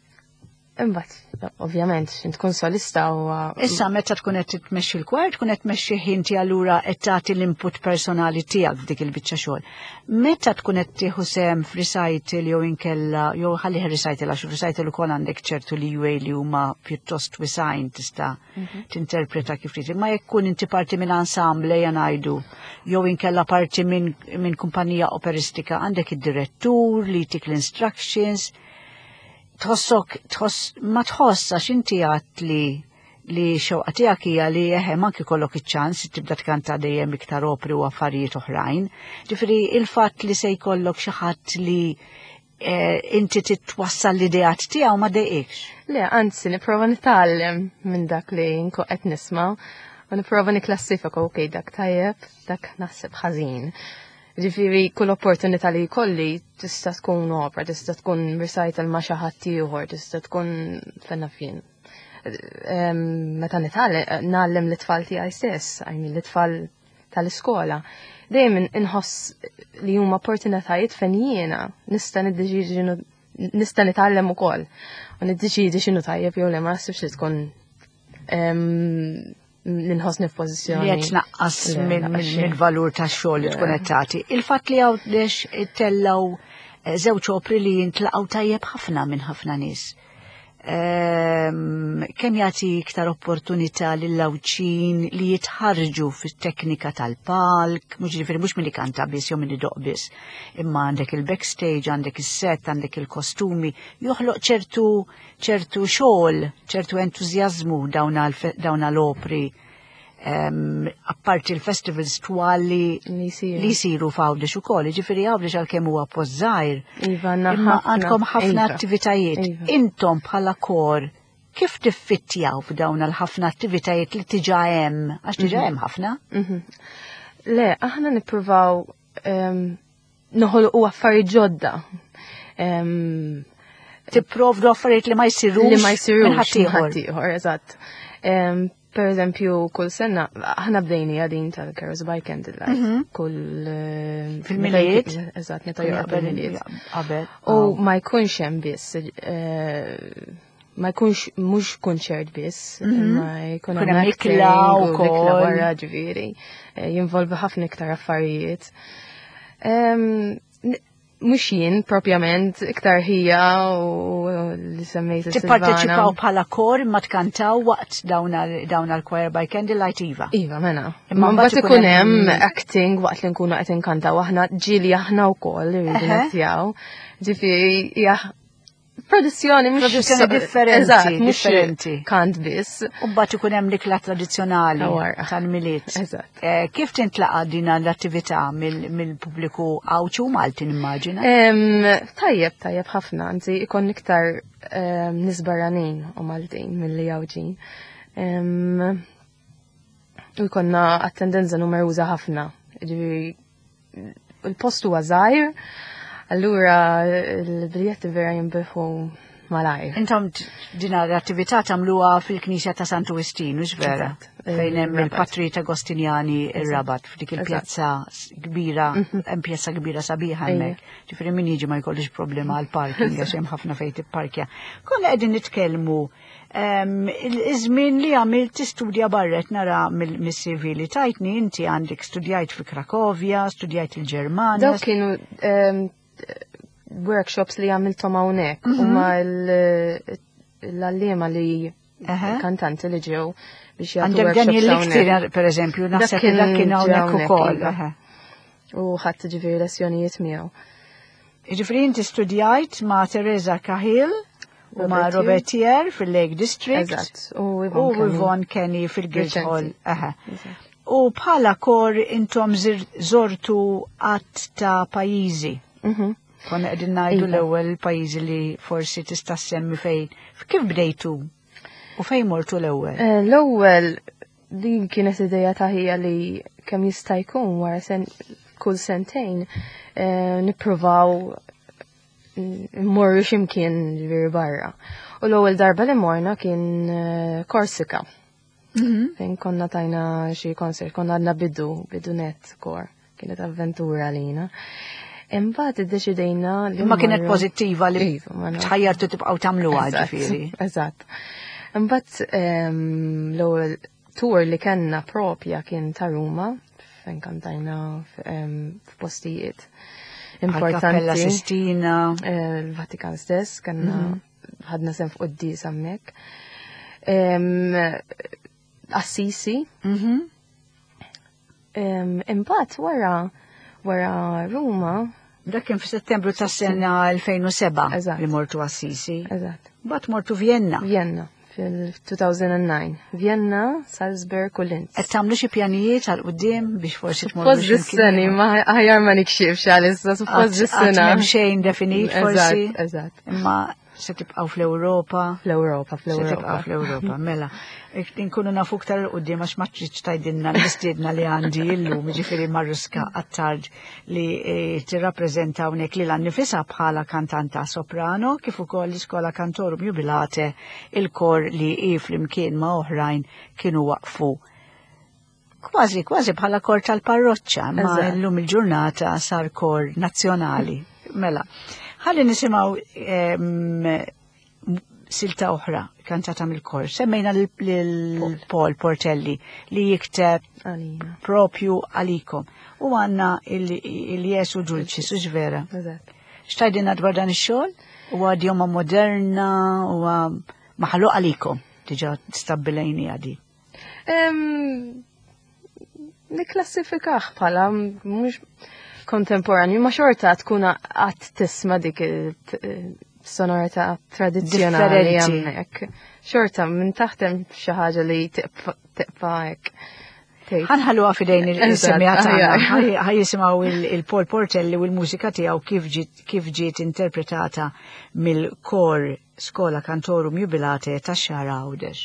Imbagħad, ovvjament, int tkun solista u Issa meta tkun qed tmexxi l-kwart, tkun qed tmexxi ħinti allura qed tagħti l-input personali tiegħek f'dik il-biċċa xogħol. Meta tkun qed tieħu sehem f'recital jew inkella jew ħallih recital għax recital ukoll għandek ċertu li jwej li huma pjuttost wisajn tista' tinterpreta kif trid. Ma jekk tkun inti parti minn ensemble ja ngħidu jew inkella parti minn min kumpanija operistika għandek id-direttur li jtik l-instructions. Tħossok, tħoss, ma tħossa x'inti għat li li xewqa tiegħek hija li eħe ma kollok iċ-ċans tibda tkanta dejjem iktar opri u affarijiet oħrajn. Ġifieri il-fatt li se jkollok xi ħadd li eh, inti titwassal l-ideat tiegħu ma dejqekx. Le, anzi, nipprova nitgħallem minn dak li nkun qed nisma' u nipprova niklassifika okej dak tajjeb, dak naħseb ħażin. Ġifiri, kull opportunità li kolli tista' tkun opera, tista' tkun recital ma' xi ħadd ieħor, tista' tkun fenna fin. Meta nitgħallem l-itfal tiegħi stess, għajmi l-itfal tal-iskola. Dejjem inħoss li huma opportunitajiet fejn jiena nista' niddeċiedi nista' nitgħallem ukoll u niddeċiedi x'inhu tajjeb jew le ma naħsibx li tkun ninħossni f'pożizzjoni. Li qed tnaqqas mill-valur tax-xogħol li tkun qed tagħti. Il-fatt li hawn tellgħu żewġ opri li jintlaqgħu tajjeb ħafna minn ħafna nies. Kemm jagħti iktar opportunità lill-lawċin li jitħarġu fit-teknika tal-palk, mhux ġifieri mhux milli kanta biss jew milli doq biss, imma għandek il-backstage, għandek is-set, għandek il-kostumi, joħloq ċertu ċertu xogħol, ċertu entużjażmu dawn l-opri. Um, apparti il-festivals twal li jisiru f'Għawdex ukoll, ġifieri Għawdex għalkemm huwa pożżajr. Imma għandkom ħafna attivitajiet. Intom bħala kor kif tiffittjaw f'dawn il-ħafna attivitajiet li tiġa hemm, għax tiġa hemm ħafna? Le, aħna nippruvaw noħolqu affarijiet ġodda. Tipprovdu affarijiet li ma jsirux li ma jsirux minn ħaddieħor. Eżatt. Per eżempju, kull sena, aħna bdejni għadin tal-Carols by Candlelight. Kull fil-miliet? Eżatt, neta joqgħod fil-miliet. U ma jkunx hemm biss, ma jkunx mhux kunċert biss, ma jkun hemm ikla wkoll wara ġifieri, jinvolvi ħafna iktar affarijiet. Mux jien, propjament, iktar hija u li semmejt il-Silvana. Tipparteċipaw bħala kor ma tkantaw waqt dawn għal-Choir by Candlelight Iva. Iva, mena. Imma mbagħad ikun hemm acting waqt li nkunu qed inkantaw aħna ġieli aħna wkoll li rridu nagħtijaw. Ġifieri hija produzzjoni mhux produzzjoni differenti, differenti. Kant biss. U mbagħad ikun hemm l-ikla tradizzjonali tal-miliet. Eżatt. Kif tintlaqa' din l-attività mill-pubbliku Għawċu Malti nimmaġina? Tajjeb, tajjeb ħafna, anzi ikun iktar nies barranin u Maltin milli Għawġin. U jkollna attendenza numeruża ħafna. Il-post huwa żgħir. Allura, il-biljetti vera jimbiħu malajr. Intom dina l-attività tamluwa fil-Knisja ta' Santu Istinu, vera? Fejn hemm il-Patri ta' Agostinjani ir-Rabat, f'dik il-pjazza kbira, hemm pjazza kbira sabiħa hemmhekk. Ġifieri min jiġi ma jkollix problema għal parking għax hemm ħafna fejn tipparkja. Konna qegħdin nitkellmu iż-żmien li għamilt tistudja barret nara mis-C V li tajtni inti għandek studjajt fi Krakovja, studjajt il-Ġermanja. Daw kienu workshops li għamiltom hawnhekk huma l-allima li kantanti li ġew biex jagħtu Għandek dan il-liktir, per eżempju, naħseb li dak kien hawnhekk ukoll. U ħadd ġifieri lezzjonijiet miegħu. Ġifieri inti studjajt ma' Teresa Cahill u ma' Robertier fil-Lake District. Eżatt. U Yvonne Kenny fil-Guildhall. U bħala kor intom żortu qatt ta' pajjiżi. Konna qegħdin ngħidu l-ewwel pajjiżi li forsi tista' semmi fejn. Kif bdejtu? U fejn mortu l-ewwel? L-ewwel din kienet idea ta' ħija li kemm jista' jkun wara sen kull sentejn nippruvaw mmorru x'imkien ġifieri barra. U l-ewwel darba li morna kien Korsika. Fejn konna tajna xi konsert, konna għadna bidu, bidu net kor, kienet avventura lina. Imbagħad iddeċidejna li ma kienet pożittiva li tħajjartu tibqgħu tagħmluha ġifieri. Eżatt. Imbagħad l-ewwel tour li kellna propja kien ta' Ruma, fejn kantajna f'postijiet importanti. Kappella Sistina, il-Vatikan stess, kellna ħadna sem fuq qudies hemmhekk. Assisi. Imbagħad wara wara Ruma. Dak kien f'Settembru tas-sena elfejn u seba' li mortu Assisi. Eżatt. Mbagħad mortu Vienna. Vienna fil-two thousand nine. Vienna, Salzburg u Linz. Qed tagħmlu xi pjanijiet għal quddiem biex forsi tmorru xi dis-seni ma ħajjar ma nikxifx għalissa suppost dis-sena. Hemm xejn definit forsi. Eżatt. Imma se tibqgħu fl-Ewropa. Fl-Ewropa, fl-Ewropa. Se tibqgħu fl-Ewropa, mela. Inkunu nafu ktar l-qudiem għax ma tridx tgħidilna l-istiedna li għandi illum, ġifieri Mariska Attard li tirrappreżenta hawnhekk lilha nnifisha bħala kantanta soprano kif ukoll l-Iskola Cantorum Jubilate, il-kor li hi flimkien ma' oħrajn kienu waqfu. Kważi, kważi bħala kor tal-parroċċa, ma llum il-ġurnata sar kor nazzjonali. Mela, ħalli nisimgħu silta oħra kantata mill-kor. Semmejna l-Paul Portelli li jikteb propju għalikom. U għanna il-Jesu Dulcis, uġ vera. Xtajdina dwar dan ix-xogħol? U għadjoma moderna u maħluq għalikom. Diġa stabbilejni għadi. Niklassifikaħ bħala mhux kontemporanju, ma xorta tkun għat tisma dik sonorita tradizjonali għamnek. Xorta, minn taħtem xaħġa li tiqfa hekk. Ħanħallu għafidejn il-semjata ħaj jisimaw il-Paul Portelli u l-mużika tiegħu kif ġiet interpretata mill-kor Skola Cantorum Jubilate ta' Xahar Għawdex.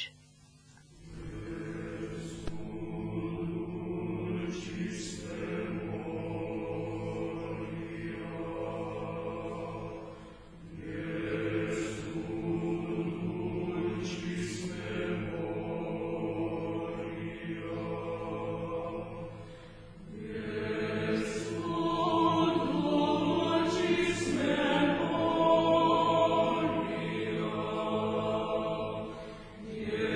Yeah.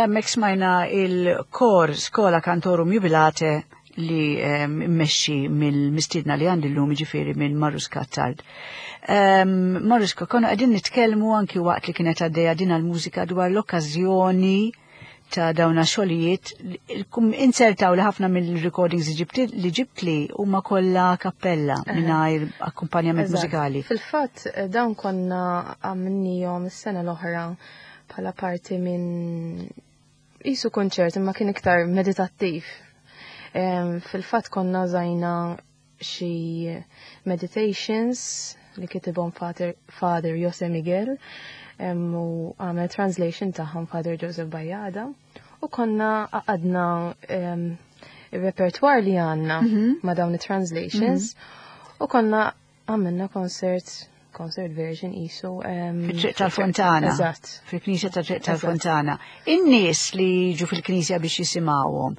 Mela mek smajna il-kor Skola Kantorum Jubilate li mmexxi mill-mistidna li għandi l-lum ġifieri minn Marus Kattard. Maruska, konna għedin nitkellmu anki waqt li kienet għaddeja din għal-mużika dwar l-okkazjoni ta' dawna xogħlijiet. Insertaw li ħafna mill-recordings li ġibt li huma kollha kappella mingħajr akkumpanjament mużikali. Fil-fatt dawn konna għamilnihom is-sena l-oħra bħala parti minn qisu konċert imma kien iktar meditattiv. Fil-fatt konna żajna xi meditations li kitibhom Father, Father Jose Miguel u għamel translation tagħhom Father Joseph Bajada u konna għadna il-repertoire li għanna ma dawn translations u konna għamilna concert concert version isu Fil-Triq tal-Fontana. Eżatt. Fil-Knisja tal-Triq tal-Fontana. In-nies li jiġu fil-Knisja biex jisimgħuhom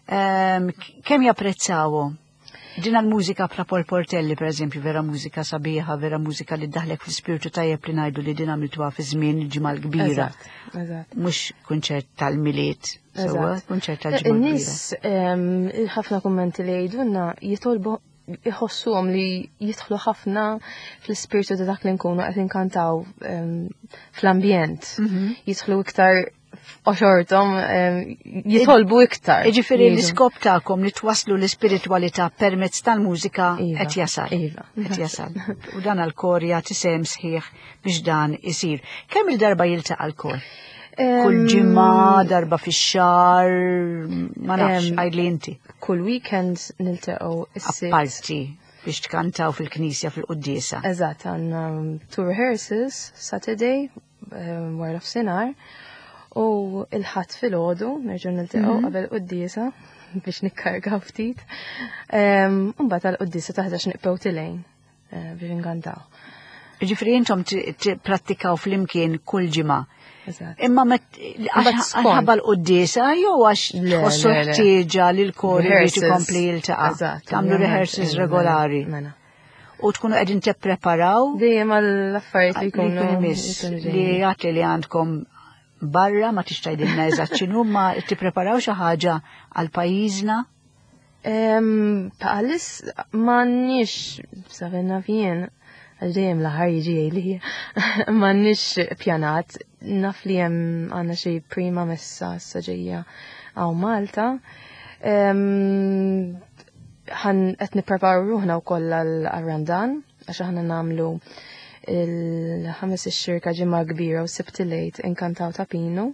kemm japprezzawhom? Din l-mużika bħala Paul Portelli, per eżempju, vera mużika sabiħa, vera mużika li daħlek fil-spiritu tajjeb li ngħidu li din għamiltuha fi żmien il-ġimgħa l-kbira. Mhux kunċert tal-miliet, sewwa kunċert tal-ġimgħa l-kbira. In-nies ħafna kummenti li jgħidulna jitolbu iħossuhom li jidħlu ħafna fl-ispiritu ta' dak li nkunu qed inkantaw fl-ambjent. Jidħlu iktar oċortom jitolbu iktar. Iġifieri l-iskop tagħkom li twaslu l-ispiritualità permezz tal-mużika qed jasal. Qed jasal. U dan għall-kor jagħti sehem sħiħ biex dan isir. Kemm il-darba jiltaqa' l-kor? Kull ġimgħa, darba fix-xahar, ma nafx għajdli inti. Kull weekend niltaqgħu is-sitt. Apparti biex tkantaw fil-Knisja fil-Quddiesa. Eżatt, għandna two rehearsals Saturday wara f'sinar. U il-ħadd fil-ħodu, nerġgħu niltaqgħu qabel quddiesa biex nikkargaw ftit. Mbagħad għall-quddiesa taħdax niqpew tilejn biex inkantaw. Ġifieri intom tipprattikaw flimkien kull ġimgħa. Imma ħabba l-quddiesa jew għax tħossu ħtieġa li l-kor biex ikompli jiltaqa'. Tagħmlu rehearsals regolari. U tkunu qegħdin tippreparaw dejjem għall-affarijiet li jkunu li għatli li għandkom barra ma tixtajdilna eżatt x'inhu ma tippreparaw xi ħaġa għal pajjiżna? Bħalis m'għandniex sabenna fien għal-dejjem l-aħħar jiġi li m'għandniex pjanat. Naf li hemm għandna xi prima messa ġejja għaw Malta. Ħan qed nippreparaw ruħna wkoll għal-Randan għax aħna nagħmlu il-ħames ix-xirka ġimgħa kbira u sibt lejt inkantaw ta' Pino.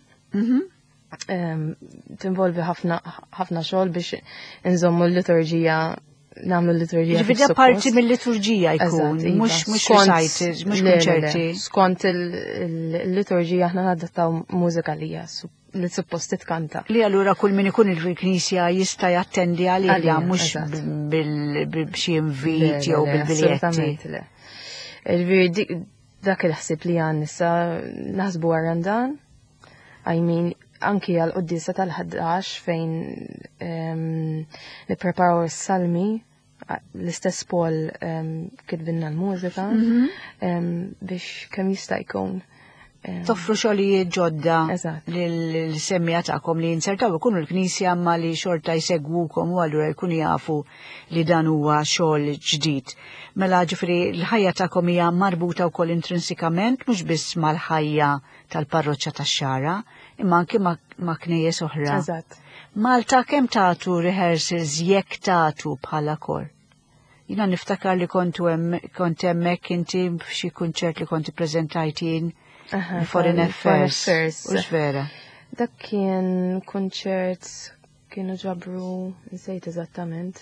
Tinvolvi ħafna xogħol biex inżommu l-liturġija nagħmlu l-liturġija. Ġifieri parti mill-liturġija jkun, mhux mhux recitals, mhux kunċerti. Skont il-liturġija aħna nadattaw mużika li hija li suppost titkanta. Li allura kull min ikun il-Knisja jista' jattendi għalija mhux b'xi invit jew bil-biljetti. Il-veri dak il-ħsib li għan nissa naħsbu għarrandan, I mean, anki għal-qoddisa tal-ħaddax fejn nipreparaw s-salmi, l-istess pol kitbinna l-mużika, biex kem jista' jkun. Toffru xogħlijiet ġodda l-semmija tagħkom li jinsertaw ikunu l-Knisja ma li xorta jsegwukom u allura jkunu jafu li dan huwa xogħol ġdid. Mela ġifieri l-ħajja tagħkom hija marbuta wkoll intrinsikament mhux biss mal-ħajja tal-parroċċja tax-Xara, imma anke ma' knejjes oħra. Malta kemm tagħtu rehearsals jekk tagħtu bħala kor? Jiena niftakar li kontu kont hemmhekk inti f'xi kunċert li konti preżentajtin Foreign Affairs. Ux vera. Dak kien kunċert kienu ġabru nsejt eżattament.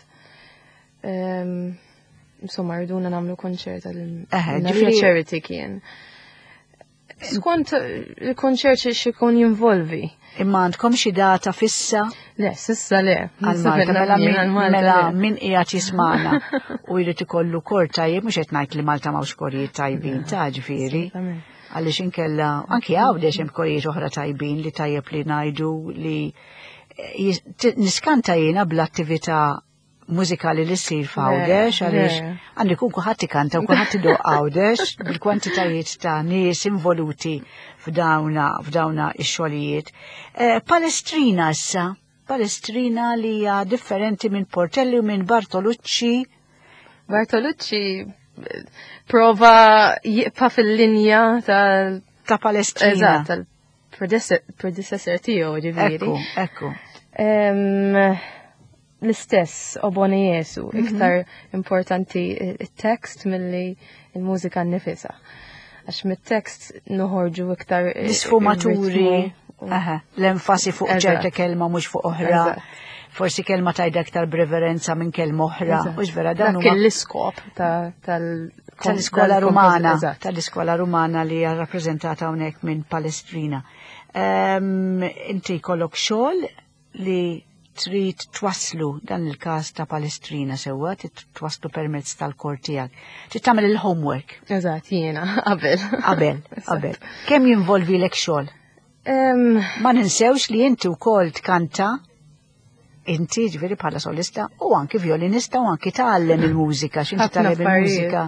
Insomma, rduna namlu kunċert għal charity kien. Skont il-kunċert xikun jinvolvi. Imma għandkom xi data fissa? Le, sissa le. Mela min qiegħed jismana u jrid ikollu kor tajjeb mhux qed ngħid li Malta m'hawnx korijiet tajbin ta' ġifieri. Għaliex inkella anki għawdex hemm korijiet oħra tajbin li tajjeb li ngħidu li niskanta jiena bl-attività mużikali li ssir f'Għawdex għaliex għandi kun kulħadd ikanta u kulħadd idoq Għawdex bil-kwantitajiet ta' nies involuti f'dawna f'dawna x-xogħlijiet. Palestrina issa, Palestrina li hija differenti minn Portelli u minn Bartolucci. Bartolucci prova jiqpa fil-linja tal ta' Palestrina. Eżatt, tal-predecessor tiegħu ġifieri. Ekku, ekku. L-istess Obone Jesu, iktar importanti il-tekst milli il-mużika nnifisha. Għax mit-tekst noħorġu iktar l-isfumaturi, l-enfasi fuq ċerta kelma mhux fuq oħra. Forsi kelma tajda iktar breverenza minn kelma oħra. Mhux vera dan huma l-iskop tal-iskola rumana, tal-iskola rumana li hija rappreżentata hawnhekk minn Palestrina. Inti jkollok xogħol li trid twaslu dan il-każ ta' Palestrina sewwa, twaslu permezz tal-kor tiegħek. Trid tagħmel il-homework. Eżatt, jiena qabel. Qabel, qabel. Kemm jinvolvi lek xogħol? Ma ninsewx li inti wkoll tkanta, inti ġifieri bħala solista u anki violinista u anki tgħallem il-mużika, x'inti tagħlem il-mużika.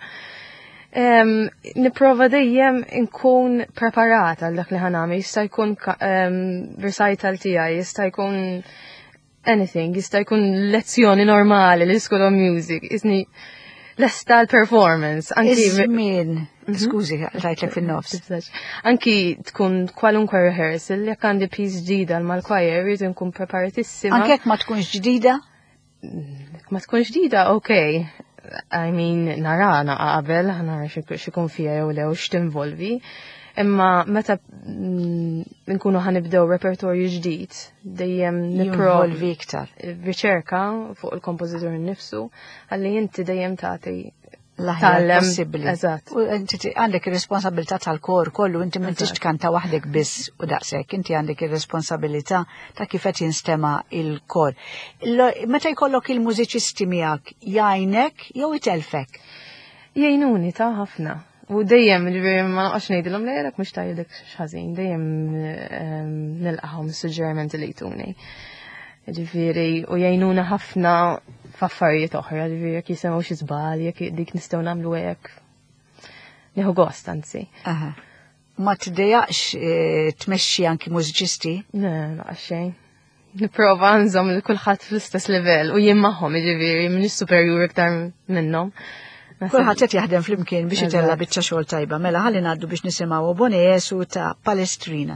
Nipprova dejjem nkun preparata għal dak li ħanami, jista' jkun recital tiegħi, jista' jkun anything, jista' jkun lezzjoni normali l-School of Music, isni lesta l-performance. Iż-żmien, skużi, rajtlek fin-nofs. Anki tkun kwalunkwe rehearsal, jekk għandi piece ġdida mal-choir, jrid nkun preparatissima. Anke jekk ma tkunx ġdida? Ma tkunx ġdida, okay. I mean, nara qabel, nara xikun fija jew lew x'tinvolvi, imma meta nkunu ħanibdew repertorju ġdid, dejjem nipprovi iktar riċerka fuq il-kompożitur nnifsu, ħalli inti dejjem tagħti l-aħjar possibbli. Eżatt. U inti għandek ir-responsabilità tal-kor kollu, inti m'intix tkanta waħdek biss u daqshekk, inti għandek ir-responsabilità ta' kif qed jinstema' il-kor. Meta jkollok il-mużiċisti miegħek jgħinek jew itelfek? Jgħinuni ta' ħafna. U dejjem ġifieri ma noqgħodx ngħidilhom lejlek mhux tajjeb x'ħażin, dejjem nilqahom is-suġġerimenti li jtuni. Ġifieri u jgħinuna ħafna f'affarijiet oħra, ġifieri jekk jisimgħu xi żball, jekk dik nistgħu nagħmlu hekk. Nieħu gost anzi. Ma tiddejjaqx tmexxi anki mużiċisti? Le, laqgħa xejn. Nipprova nżomm lil kulħadd fl-istess livell u jien magħhom, jiġifieri m'iniex superjur iktar minnhom. Kulħadd qed jaħdem flimkien biex itella biċċa xogħol tajba. Mela ħalli ngħaddu biex nisimgħu Obone Jesu ta' Palestrina.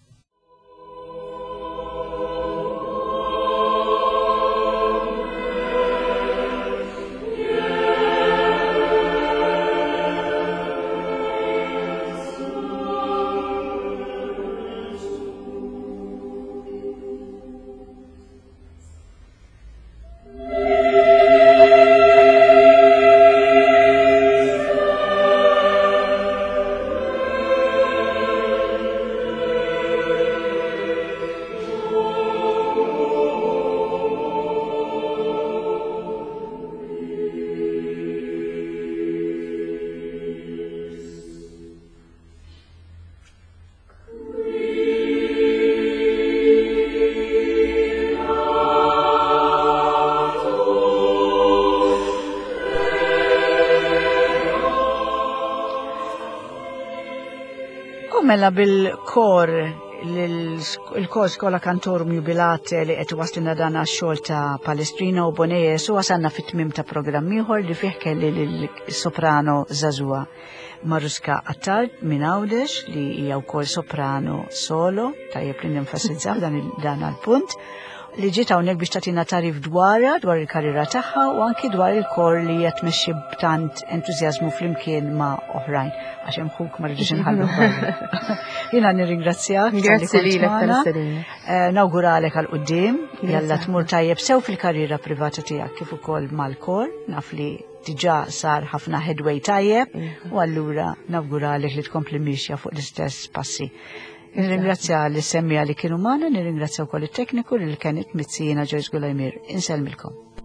Mela bil-kor, il-kor skola kantorum jubilate li qed waslina dan għax-xogħol ta' Palestrina u Obone Jesu wasalna fit-tmiem ta' programm ieħor li fih kelli l-soprano żagħżugħa Maruska Attard minn Għawdex li hija wkoll soprano solo, tajjeb li nenfasizzaw dan għall-punt, li ġiet hawnhekk biex tagħtina tarif dwarha, dwar il-karriera tagħha u anki dwar il-kor li hija tmexxi b'tant entużjażmu flimkien ma' oħrajn għax hemm ħuk ma rridux inħallu barra. Jiena nirringrazzjak. Grazzi lilek tal-istedina. Nawguralek għal quddiem, jalla tmur tajjeb sew fil-karriera privata tiegħek kif ukoll mal-kor, naf li diġà sar ħafna headway tajjeb u allura nawguralek li tkompli mixja fuq l-istess passi. Nirringrazzja l-semmija li kienu magħna, nirringrazzja wkoll it-tekniku li kienet mitzina Joyce Gulajmir. Inselmilkom.